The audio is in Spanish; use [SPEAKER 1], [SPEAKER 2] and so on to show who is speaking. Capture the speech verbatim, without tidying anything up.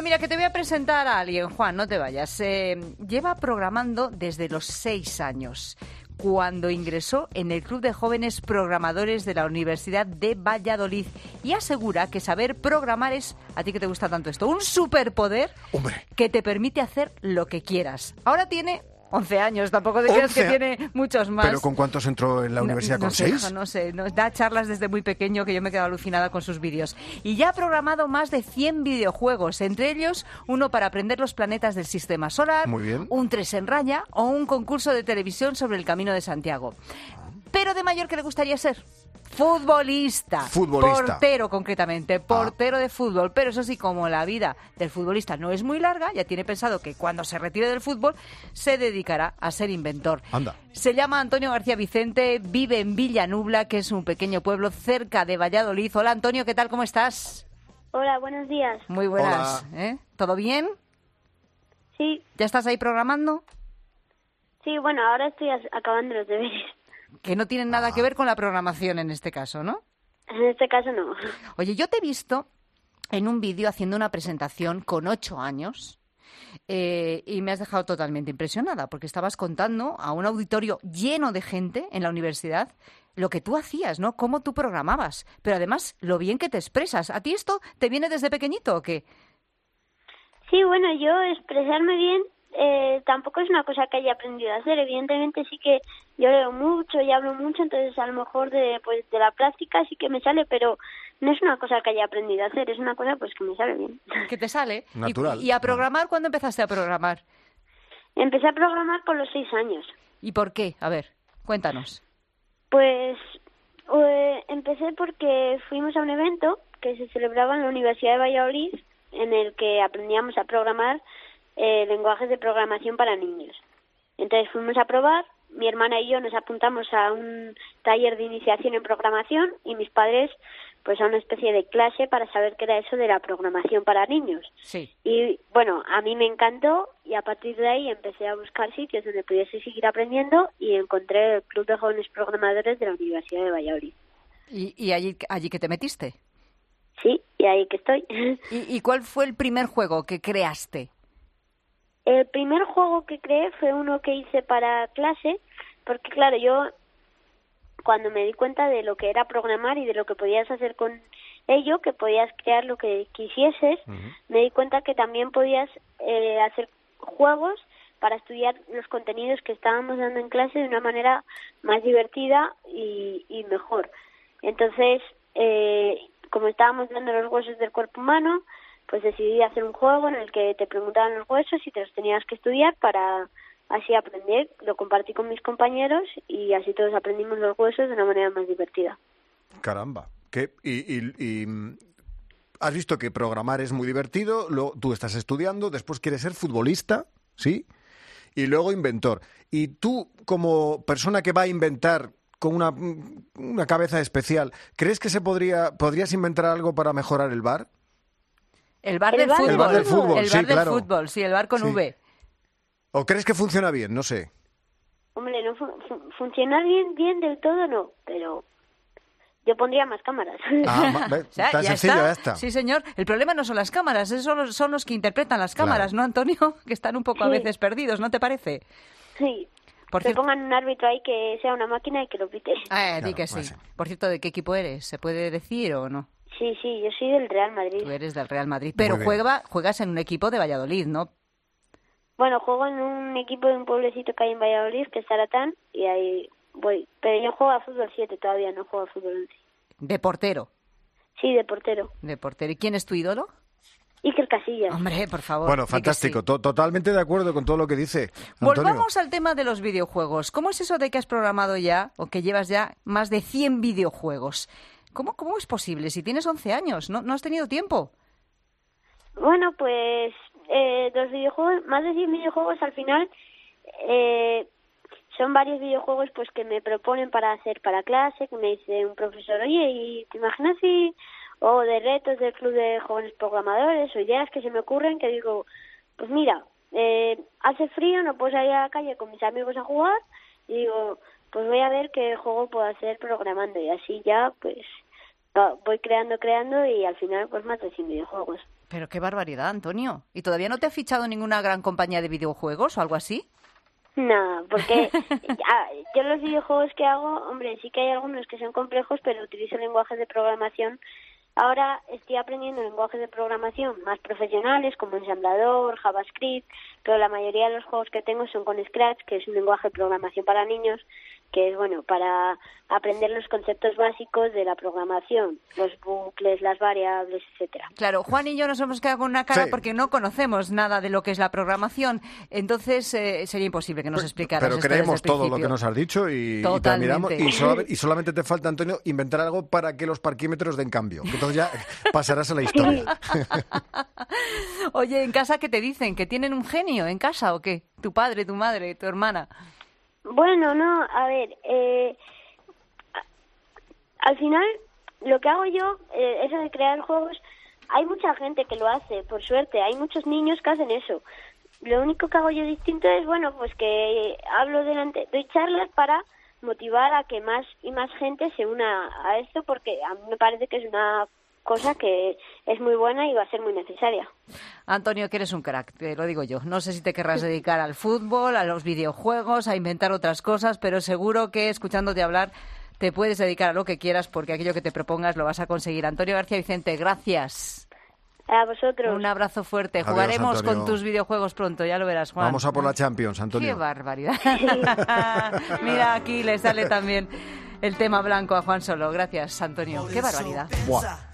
[SPEAKER 1] Bueno, mira, que te voy a presentar a alguien, Juan, no te vayas. Eh, lleva programando desde los seis años, cuando ingresó en el Club de Jóvenes Programadores de la Universidad de Valladolid, y asegura que saber programar es, a ti que te gusta tanto esto, un superpoder
[SPEAKER 2] Hombre.
[SPEAKER 1] que te permite hacer lo que quieras. Ahora tiene once años, tampoco te creas que tiene muchos más.
[SPEAKER 2] ¿Pero con cuántos entró en la universidad?
[SPEAKER 1] No, no
[SPEAKER 2] ¿Con
[SPEAKER 1] sé,
[SPEAKER 2] seis?
[SPEAKER 1] hijo, no sé, nos da charlas desde muy pequeño que yo me he quedado alucinada con sus vídeos. Y ya ha programado más de cien videojuegos, entre ellos uno para aprender los planetas del sistema solar,
[SPEAKER 2] Muy bien.
[SPEAKER 1] un tres en raya o un concurso de televisión sobre el Camino de Santiago. Pero de mayor, ¿qué le gustaría ser? Futbolista.
[SPEAKER 2] Futbolista.
[SPEAKER 1] Portero, concretamente. Portero de fútbol. Pero eso sí, como la vida del futbolista no es muy larga, ya tiene pensado que cuando se retire del fútbol se dedicará a ser inventor.
[SPEAKER 2] Anda.
[SPEAKER 1] Se llama Antonio García Vicente, vive en Villanubla, que es un pequeño pueblo cerca de Valladolid. Hola, Antonio, ¿qué tal? ¿Cómo estás?
[SPEAKER 3] Hola, buenos días.
[SPEAKER 1] Muy buenas. ¿Eh? ¿Todo bien?
[SPEAKER 3] Sí,
[SPEAKER 1] ¿Ya estás ahí programando?
[SPEAKER 3] sí, bueno, ahora estoy as- acabando los deberes.
[SPEAKER 1] Que no tienen nada que ver con la programación en este caso, ¿no?
[SPEAKER 3] En este caso no.
[SPEAKER 1] Oye, yo te he visto en un vídeo haciendo una presentación con ocho años eh, y me has dejado totalmente impresionada porque estabas contando a un auditorio lleno de gente en la universidad lo que tú hacías, ¿no? Cómo tú programabas, pero además lo bien que te expresas. ¿A ti esto te viene desde pequeñito o qué?
[SPEAKER 3] Sí, bueno, yo expresarme bien eh, tampoco es una cosa que haya aprendido a hacer. Evidentemente sí que yo leo mucho y hablo mucho, entonces a lo mejor de, pues, de la práctica sí que me sale, pero no es una cosa que haya aprendido a hacer, es una cosa pues que me sale bien.
[SPEAKER 1] ¿Qué te sale? Y-
[SPEAKER 2] Natural.
[SPEAKER 1] ¿Y, a programar cuándo empezaste a programar?
[SPEAKER 3] Empecé a programar con los seis años.
[SPEAKER 1] ¿Y por qué? A ver, cuéntanos.
[SPEAKER 3] Pues eh, empecé porque fuimos a un evento que se celebraba en la Universidad de Valladolid en el que aprendíamos a programar eh, lenguajes de programación para niños. Entonces fuimos a probar, mi hermana y yo nos apuntamos a un taller de iniciación en programación y mis padres pues a una especie de clase para saber qué era eso de la programación para niños.
[SPEAKER 1] Sí.
[SPEAKER 3] Y bueno, a mí me encantó y a partir de ahí empecé a buscar sitios donde pudiese seguir aprendiendo y encontré el Club de Jóvenes Programadores de la Universidad de Valladolid.
[SPEAKER 1] ¿Y, y allí, allí que te metiste?
[SPEAKER 3] Sí, y ahí que estoy.
[SPEAKER 1] ¿Y, ¿Y cuál fue el primer juego que creaste?
[SPEAKER 3] El primer juego que creé fue uno que hice para clase, porque claro, yo cuando me di cuenta de lo que era programar y de lo que podías hacer con ello, que podías crear lo que quisieses,
[SPEAKER 2] Ujú.
[SPEAKER 3] me di cuenta que también podías eh, hacer juegos para estudiar los contenidos que estábamos dando en clase de una manera más divertida y, y mejor. Entonces, eh, como estábamos dando los huesos del cuerpo humano, pues decidí hacer un juego en el que te preguntaban los huesos y te los tenías que estudiar para así aprender. Lo compartí con mis compañeros y así todos aprendimos los huesos de una manera más divertida.
[SPEAKER 2] Caramba. ¿Qué? Y, y- y, mm, has visto que programar es muy divertido, luego tú estás estudiando, después quieres ser futbolista, ¿sí? Y luego inventor. Y tú, como persona que va a inventar con una, una cabeza especial, ¿crees que se podría podrías inventar algo para mejorar el bar?
[SPEAKER 1] El bar
[SPEAKER 3] El
[SPEAKER 1] del
[SPEAKER 3] bar
[SPEAKER 1] fútbol.
[SPEAKER 3] del El bar del
[SPEAKER 2] fútbol,
[SPEAKER 1] El
[SPEAKER 2] sí,
[SPEAKER 1] bar del
[SPEAKER 2] claro.
[SPEAKER 1] fútbol, sí, el bar con
[SPEAKER 2] Sí.
[SPEAKER 1] V.
[SPEAKER 2] ¿O crees que funciona bien? No sé.
[SPEAKER 3] Hombre, no fu- fu- funcionar bien, bien del todo no, pero yo pondría más cámaras.
[SPEAKER 2] Ah, ma- ve,
[SPEAKER 1] O sea,
[SPEAKER 2] tan
[SPEAKER 1] ya
[SPEAKER 2] sencillo,
[SPEAKER 1] está.
[SPEAKER 2] ya está.
[SPEAKER 1] Sí, señor. El problema no son las cámaras, esos son los, son los que interpretan las cámaras,
[SPEAKER 2] Claro.
[SPEAKER 1] ¿no, Antonio? Que están un poco a
[SPEAKER 3] Sí.
[SPEAKER 1] veces perdidos, ¿no te parece?
[SPEAKER 3] Sí,
[SPEAKER 1] Por
[SPEAKER 3] que
[SPEAKER 1] cierto,
[SPEAKER 3] pongan un árbitro ahí que sea una máquina y que lo pite.
[SPEAKER 1] eh, di
[SPEAKER 2] Claro,
[SPEAKER 1] que sí.
[SPEAKER 2] pues sí.
[SPEAKER 1] Por cierto, ¿de qué equipo eres? ¿Se puede decir o no?
[SPEAKER 3] Sí, sí, yo soy del Real Madrid.
[SPEAKER 1] Tú eres del Real Madrid, pero
[SPEAKER 2] bien.
[SPEAKER 1] juega, juegas en un equipo de Valladolid, ¿no?
[SPEAKER 3] Bueno, juego en un equipo de un pueblecito que hay en Valladolid, que es Zaratán, y ahí voy. Pero yo juego a fútbol siete todavía, no juego a fútbol once.
[SPEAKER 1] De portero.
[SPEAKER 3] Sí, de portero.
[SPEAKER 1] De portero. ¿Y quién es tu ídolo?
[SPEAKER 3] Iker Casillas.
[SPEAKER 1] Hombre, por favor.
[SPEAKER 2] Bueno,
[SPEAKER 1] di que
[SPEAKER 2] fantástico.
[SPEAKER 1] sí.
[SPEAKER 2] To- Totalmente de acuerdo con todo lo que dice Antonio.
[SPEAKER 1] Volvamos al tema de los videojuegos. ¿Cómo es eso de que has programado ya, o que llevas ya más de cien videojuegos? ¿Cómo, cómo es posible? Si tienes once años, ¿no, no has tenido tiempo?
[SPEAKER 3] Bueno, pues eh, los videojuegos, más de cien videojuegos al final, eh, son varios videojuegos pues que me proponen para hacer para clase, que me dice un profesor, oye, ¿y te imaginas si...? O de retos del Club de Jóvenes Programadores, o ideas que se me ocurren que digo, pues mira, eh, hace frío, no puedo salir a la calle con mis amigos a jugar, y digo, pues voy a ver qué juego puedo hacer programando, y así ya, pues, va- voy creando, creando, y al final, pues más de cien videojuegos.
[SPEAKER 1] Pero qué barbaridad, Antonio. ¿Y todavía no te ha fichado ninguna gran compañía de videojuegos o algo así?
[SPEAKER 3] No, porque ah, yo los videojuegos que hago, hombre, sí que hay algunos que son complejos, pero utilizo lenguajes de programación. Ahora estoy aprendiendo lenguajes de programación más profesionales como ensamblador, JavaScript, pero la mayoría de los juegos que tengo son con Scratch, que es un lenguaje de programación para niños, que es bueno para aprender los conceptos básicos de la programación, los bucles, las variables, etcétera.
[SPEAKER 1] Claro, Juan y yo nos hemos quedado con una cara
[SPEAKER 2] Sí.
[SPEAKER 1] porque no conocemos nada de lo que es la programación, entonces eh, sería imposible que nos explicaras
[SPEAKER 2] Pero
[SPEAKER 1] esto desde
[SPEAKER 2] creemos
[SPEAKER 1] el
[SPEAKER 2] todo lo
[SPEAKER 1] principio.
[SPEAKER 2] que nos has dicho y, y te
[SPEAKER 1] Totalmente.
[SPEAKER 2] admiramos. Y, sola- y solamente te falta, Antonio, inventar algo para que los parquímetros den cambio. Que entonces ya pasarás a la historia.
[SPEAKER 1] Oye, ¿en casa qué te dicen? ¿Que tienen un genio en casa o qué? ¿Tu padre, tu madre, tu hermana?
[SPEAKER 3] Bueno, no, a ver, eh, a- al final lo que hago yo, eh, eso de crear juegos, hay mucha gente que lo hace, por suerte, hay muchos niños que hacen eso. Lo único que hago yo distinto es, bueno, pues que hablo delante, doy charlas para motivar a que más y más gente se una a esto, porque a mí me parece que es una cosa que es muy buena y va a ser muy necesaria.
[SPEAKER 1] Antonio, que eres un crack, te lo digo yo. No sé si te querrás dedicar al fútbol, a los videojuegos, a inventar otras cosas, pero seguro que escuchándote hablar te puedes dedicar a lo que quieras porque aquello que te propongas lo vas a conseguir. Antonio García Vicente, gracias.
[SPEAKER 3] A vosotros.
[SPEAKER 1] Un abrazo fuerte.
[SPEAKER 2] Adiós,
[SPEAKER 1] Jugaremos
[SPEAKER 2] Antonio.
[SPEAKER 1] con tus videojuegos pronto, ya lo verás, Juan.
[SPEAKER 2] Vamos a por la Champions, Antonio.
[SPEAKER 1] ¡Qué barbaridad! Mira, aquí le sale también el tema blanco a Juan Solo. Gracias, Antonio. ¡Qué barbaridad!
[SPEAKER 2] Buah.